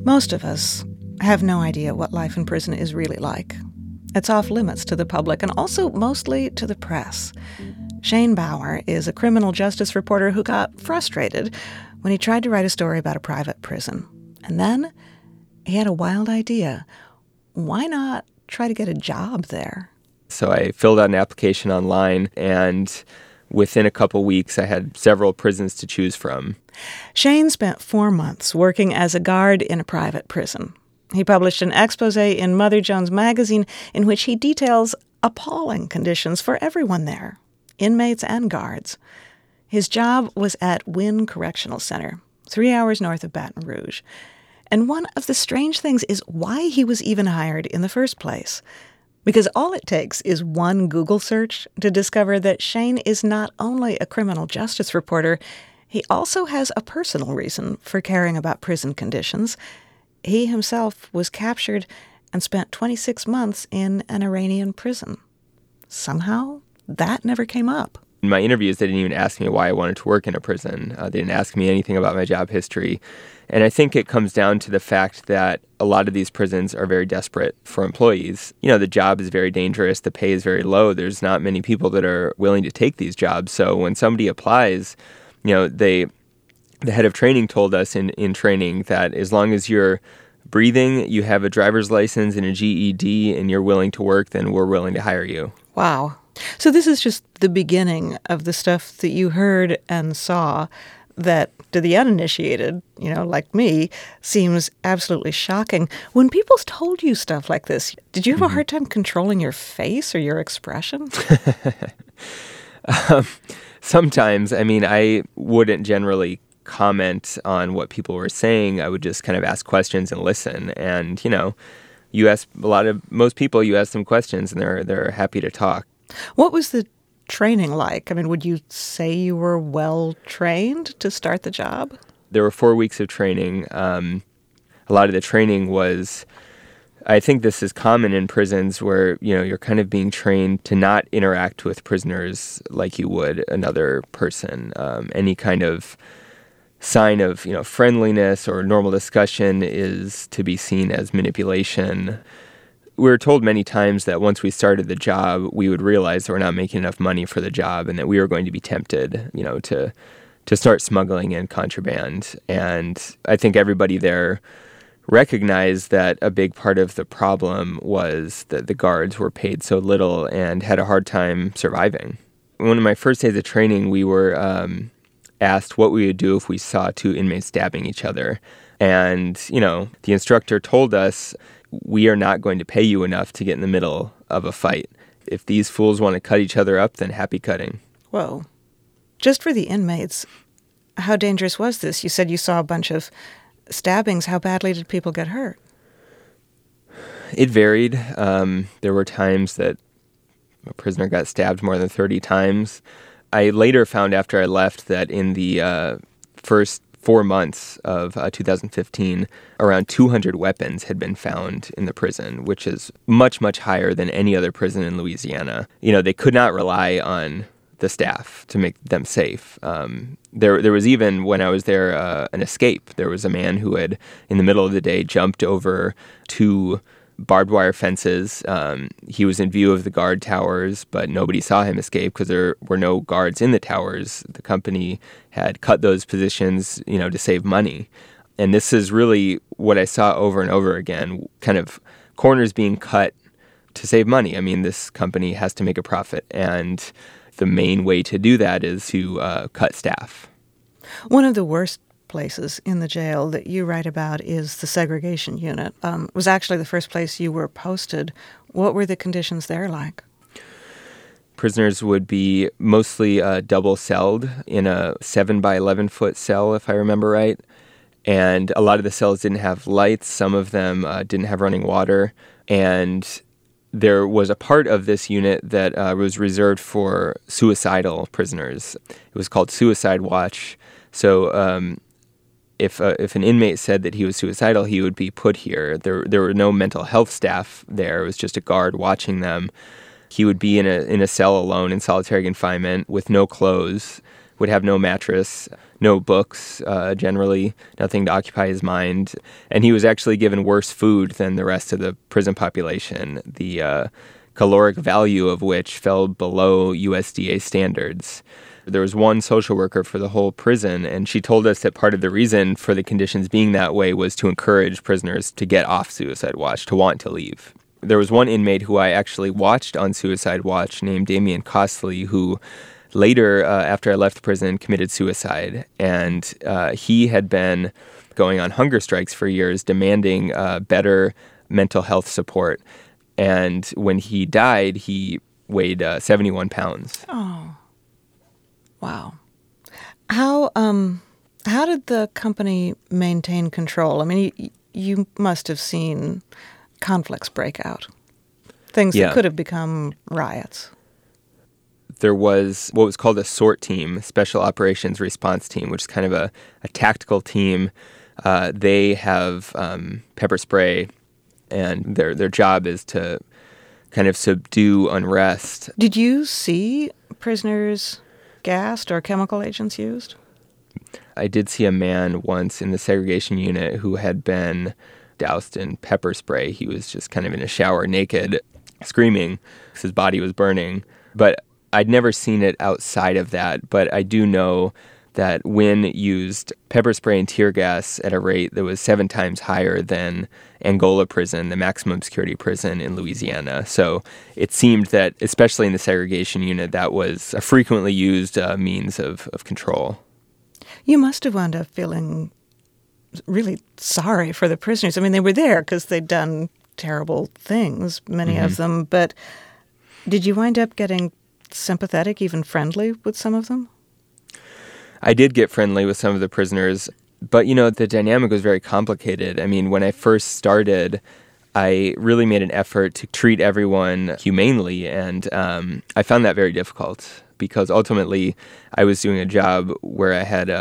Most of us have no idea what life in prison is really like. It's off limits to the public and also mostly to the press. Shane Bauer is a criminal justice reporter who got frustrated when he tried to write a story about a private prison. And then he had a wild idea. Why not try to get a job there? So I filled out an application online, and within a couple weeks, I had several prisons to choose from. Shane spent 4 months working as a guard in a private prison. He published an expose in Mother Jones magazine in which he details appalling conditions for everyone there, inmates and guards. His job was at Wynn Correctional Center, 3 hours north of Baton Rouge. And one of the strange things is why he was even hired in the first place. Because all it takes is one Google search to discover that Shane is not only a criminal justice reporter, he also has a personal reason for caring about prison conditions. He himself was captured and spent 26 months in an Iranian prison. Somehow, that never came up. In my interviews, they didn't even ask me why I wanted to work in a prison. They didn't ask me anything about my job history. And I think it comes down to the fact that a lot of these prisons are very desperate for employees. You know, the job is very dangerous. The pay is very low. There's not many people that are willing to take these jobs. So when somebody applies, you know, the head of training told us in training that as long as you're breathing, you have a driver's license and a GED, and you're willing to work, then we're willing to hire you. Wow. So this is just the beginning of the stuff that you heard and saw that to the uninitiated, like me, seems absolutely shocking. When people told you stuff like this, did you have a hard time controlling your face or your expression? Sometimes. I mean, I wouldn't generally comment on what people were saying. I would just kind of ask questions and listen. And, you ask most people, you ask them questions and they're happy to talk. What was the training like? I mean, would you say you were well trained to start the job? There were 4 weeks of training. A lot of the training was, I think this is common in prisons where, you're kind of being trained to not interact with prisoners like you would another person. Any kind of sign of, friendliness or normal discussion is to be seen as manipulation. We were told many times that once we started the job, we would realize that we're not making enough money for the job and that we were going to be tempted, to start smuggling in contraband. And I think everybody there recognized that a big part of the problem was that the guards were paid so little and had a hard time surviving. One of my first days of training, we were asked what we would do if we saw two inmates stabbing each other. And, the instructor told us, we are not going to pay you enough to get in the middle of a fight. If these fools want to cut each other up, then happy cutting. Whoa. Just for the inmates, how dangerous was this? You said you saw a bunch of stabbings. How badly did people get hurt? It varied. There were times that a prisoner got stabbed more than 30 times. I later found after I left that in the first 4 months of 2015, around 200 weapons had been found in the prison, which is much, much higher than any other prison in Louisiana. They could not rely on the staff to make them safe. There was even, when I was there, an escape. There was a man who had, in the middle of the day, jumped over 2 barbed wire fences. He was in view of the guard towers, but nobody saw him escape because there were no guards in the towers. The company had cut those positions, to save money. And this is really what I saw over and over again, kind of corners being cut to save money. I mean, this company has to make a profit, and the main way to do that is to cut staff. One of the worst places in the jail that you write about is the segregation unit. It was actually the first place you were posted. What were the conditions there like? Prisoners would be mostly double-celled in a 7 by 11 foot cell, if I remember right. And a lot of the cells didn't have lights. Some of them didn't have running water. And there was a part of this unit that was reserved for suicidal prisoners. It was called Suicide Watch. So if an inmate said that he was suicidal, he would be put here. There were no mental health staff there. It was just a guard watching them. He would be in a cell alone in solitary confinement with no clothes. would have no mattress, no books, generally, nothing to occupy his mind. And he was actually given worse food than the rest of the prison population, the caloric value of which fell below USDA standards. There was one social worker for the whole prison, and she told us that part of the reason for the conditions being that way was to encourage prisoners to get off suicide watch, to want to leave. There was one inmate who I actually watched on suicide watch named Damian Costley, who later, after I left prison, committed suicide. And he had been going on hunger strikes for years, demanding better mental health support. And when he died, he weighed 71 pounds. Oh, wow. How did the company maintain control? I mean, you must have seen conflicts break out, things that could have become riots. There was what was called a SORT team, Special Operations Response Team, which is kind of a tactical team. They have pepper spray, and their job is to kind of subdue unrest. Did you see prisoners gassed or chemical agents used? I did see a man once in the segregation unit who had been doused in pepper spray. He was just kind of in a shower naked, screaming because his body was burning. But I'd never seen it outside of that. But I do know that Wynne used pepper spray and tear gas at a rate that was 7 times higher than Angola prison, the maximum security prison in Louisiana. So it seemed that, especially in the segregation unit, that was a frequently used means of control. You must have wound up feeling really sorry for the prisoners. I mean, they were there because they'd done terrible things, many of them. But did you wind up getting sympathetic, even friendly with some of them? I did get friendly with some of the prisoners, but, the dynamic was very complicated. I mean, when I first started, I really made an effort to treat everyone humanely, and I found that very difficult because ultimately I was doing a job where I had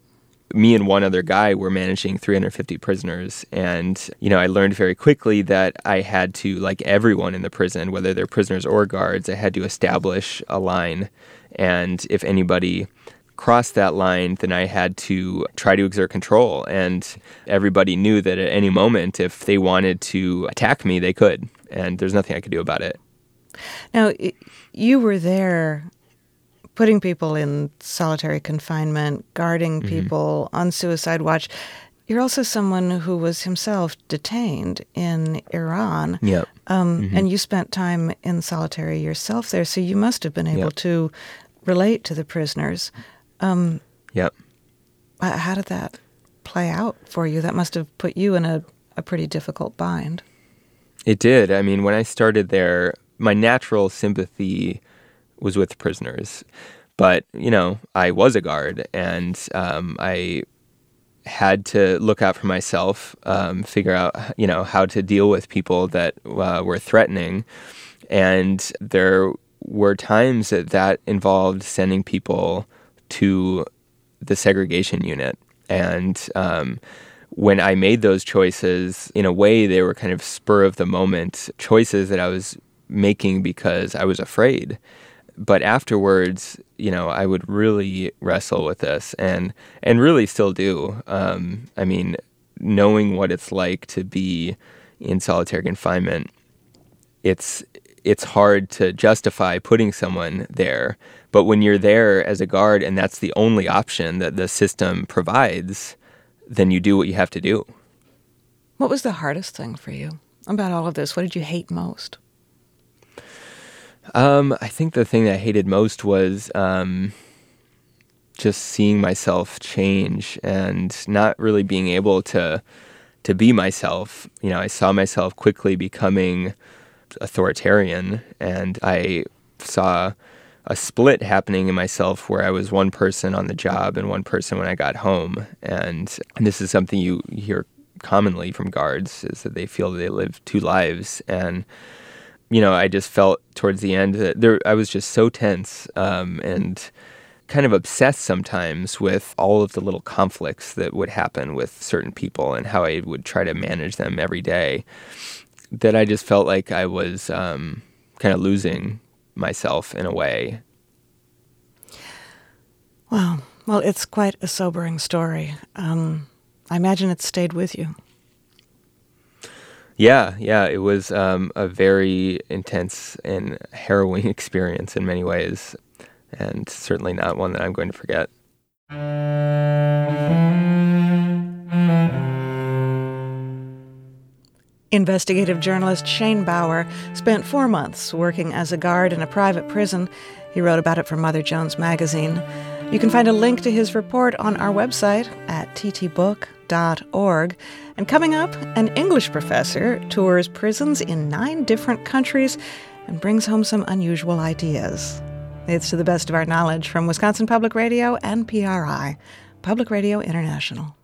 me and one other guy were managing 350 prisoners. And, I learned very quickly that I had to, like everyone in the prison, whether they're prisoners or guards, I had to establish a line. And if anybody crossed that line, then I had to try to exert control. And everybody knew that at any moment, if they wanted to attack me, they could. And there's nothing I could do about it. Now, you were there putting people in solitary confinement, guarding people on suicide watch. You're also someone who was himself detained in Iran. Yep. And you spent time in solitary yourself there, so you must have been able to relate to the prisoners. Yep. How did that play out for you? That must have put you in a pretty difficult bind. It did. I mean, when I started there, my natural sympathy was with prisoners. But, I was a guard, and I had to look out for myself, figure out, how to deal with people that were threatening. And there were times that involved sending people to the segregation unit. And when I made those choices, in a way, they were kind of spur of the moment choices that I was making because I was afraid. But afterwards, I would really wrestle with this and really still do. I mean, knowing what it's like to be in solitary confinement, it's hard to justify putting someone there. But when you're there as a guard and that's the only option that the system provides, then you do what you have to do. What was the hardest thing for you about all of this? What did you hate most? I think the thing that I hated most was just seeing myself change and not really being able to be myself. I saw myself quickly becoming authoritarian, and I saw a split happening in myself where I was one person on the job and one person when I got home. And this is something you hear commonly from guards, is that they feel that they live 2 lives. And I just felt towards the end that I was just so tense and kind of obsessed sometimes with all of the little conflicts that would happen with certain people and how I would try to manage them every day, that I just felt like I was kind of losing myself in a way. Wow. Well, it's quite a sobering story. I imagine it stayed with you. Yeah, it was a very intense and harrowing experience in many ways, and certainly not one that I'm going to forget. Investigative journalist Shane Bauer spent 4 months working as a guard in a private prison. He wrote about it for Mother Jones magazine. You can find a link to his report on our website at ttbook.org. And coming up, an English professor tours prisons in 9 different countries and brings home some unusual ideas. It's to the best of our knowledge from Wisconsin Public Radio and PRI, Public Radio International.